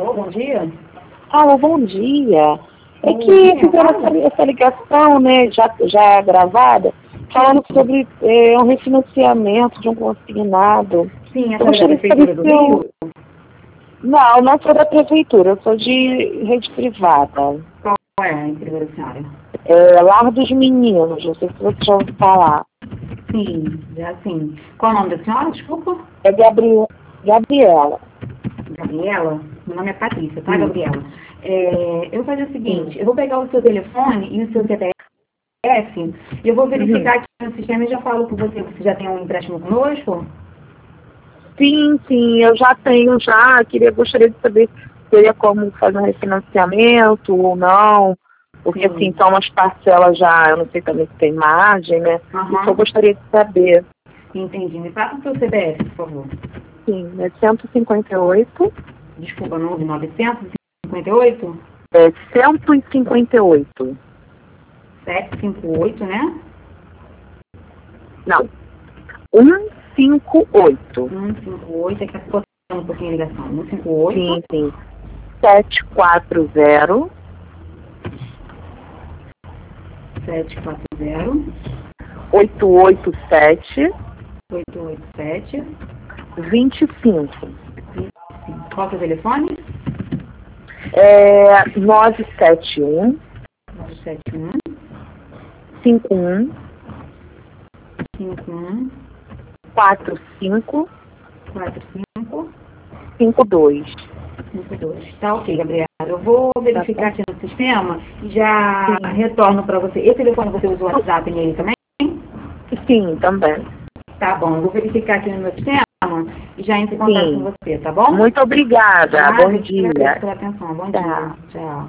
Alô, bom dia. Alô, bom dia. É Bom que dia, fizeram essa ligação, né, já gravada, falando sobre um refinanciamento de um consignado. Sim, Eu essa é da gostaria de Prefeitura saber do se eu... Rio? Não sou da prefeitura, eu sou de rede privada. Qual é a empresa da senhora? Lar dos Meninos, não sei se você já ouviu falar. Sim, já sim. Qual é o nome da senhora, desculpa? É Gabriela. Gabriela? Meu nome é Patrícia, tá, Sim. Gabriela? Eu vou fazer o seguinte, eu vou pegar o seu telefone e o seu CPF e eu vou verificar aqui no sistema e já falo com você. Você já tem um empréstimo conosco? Sim, eu já tenho já. Gostaria de saber se teria como fazer um refinanciamento ou não. Porque Sim. assim, são umas parcelas já, eu não sei também se tem margem, né? Isso eu gostaria de saber. Entendi. Me passa o seu CPF, por favor. Sim, é 158. Desculpa, não ouvi. 958? É 158. 758, né? Não, 158. 158, é que tá cortando um pouquinho a ligação. 158. Sim. 740. 740. 887. 887. 25. Qual é o seu telefone? 971. 971. 51. 51. 45. 45. 52. 52. Tá ok, Gabriela. Eu vou verificar aqui no sistema e já retorno para você. Esse telefone você usa o WhatsApp nele também? Sim, também. Tá bom, eu vou verificar aqui no meu sistema e já entro em contato com você, tá bom? Muito obrigada. Bom dia. Agradeço pela atenção. Bom dia. Tchau.